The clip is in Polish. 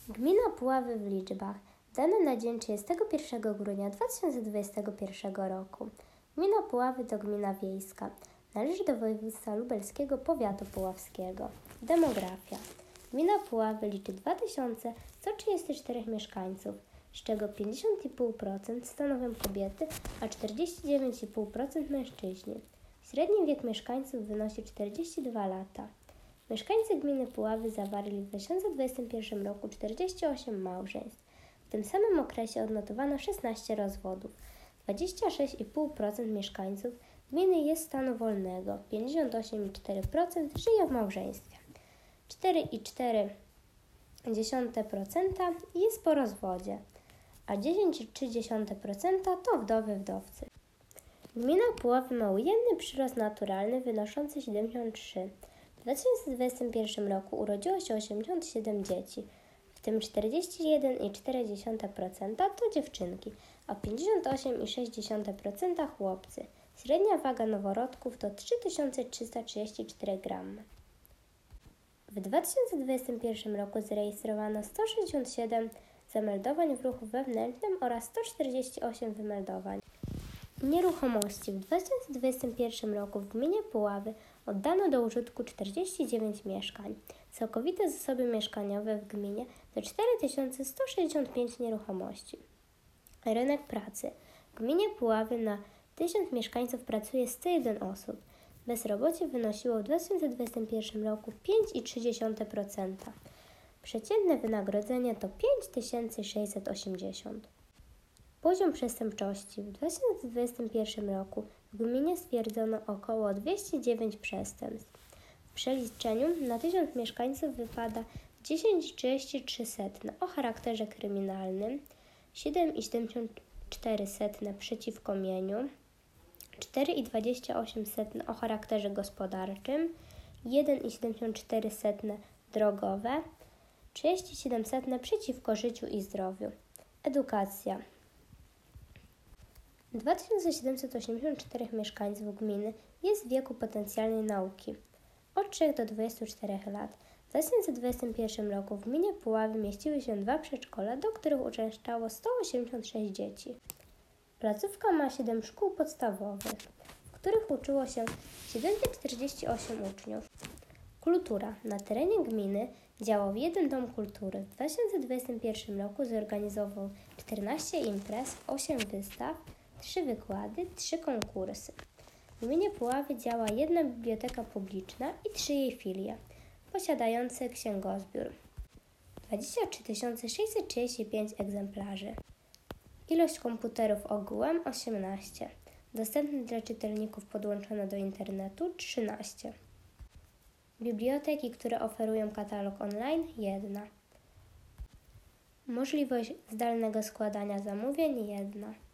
Gmina Puławy w liczbach. Dane na dzień 31 grudnia 2021 roku. Gmina Puławy to gmina wiejska. Należy do województwa lubelskiego, powiatu puławskiego. Demografia. Gmina Puławy liczy 2134 mieszkańców, z czego 50,5% stanowią kobiety, a 49,5% mężczyźni. Średni wiek mieszkańców wynosi 42 lata. Mieszkańcy gminy Puławy zawarli w 2021 roku 48 małżeństw. W tym samym okresie odnotowano 16 rozwodów. 26,5% mieszkańców gminy jest stanu wolnego, 58,4% żyje w małżeństwie. 4,4% jest po rozwodzie, a 10,3% to wdowy-wdowcy. Gmina Puławy ma ujemny przyrost naturalny wynoszący 73. W 2021 roku urodziło się 87 dzieci, w tym 41,4% to dziewczynki, a 58,6% chłopcy. Średnia waga noworodków to 3334 gramy. W 2021 roku zarejestrowano 167 zameldowań w ruchu wewnętrznym oraz 148 wymeldowań nieruchomości. W 2021 roku w gminie Puławy oddano do użytku 49 mieszkań. Całkowite zasoby mieszkaniowe w gminie to 4165 nieruchomości. Rynek pracy. W gminie Puławy na 1000 mieszkańców pracuje 101 osób. Bezrobocie wynosiło w 2021 roku 5,3%. Przeciętne wynagrodzenie to 5680. Poziom przestępczości. W 2021 roku w gminie stwierdzono około 209 przestępstw. W przeliczeniu na 1000 mieszkańców wypada 10,33 o charakterze kryminalnym, 7,74 przeciwko mieniu, 4,28 o charakterze gospodarczym, 1,74 drogowe, 37 przeciwko życiu i zdrowiu. Edukacja. 2784 mieszkańców gminy jest w wieku potencjalnej nauki od 3 do 24 lat. W 2021 roku w gminie Puławy mieściły się 2 przedszkola, do których uczęszczało 186 dzieci. Placówka ma 7 szkół podstawowych, w których uczyło się 748 uczniów. Kultura. Na terenie gminy działał jeden dom kultury. W 2021 roku zorganizował 14 imprez, 8 wystaw, 3 wykłady, 3 konkursy. W gminie Puławy działa jedna biblioteka publiczna i 3 jej filie, posiadające księgozbiór. 23 635 egzemplarzy. Ilość komputerów ogółem 18. Dostępnych dla czytelników podłączono do internetu 13. Biblioteki, które oferują katalog online 1. Możliwość zdalnego składania zamówień 1.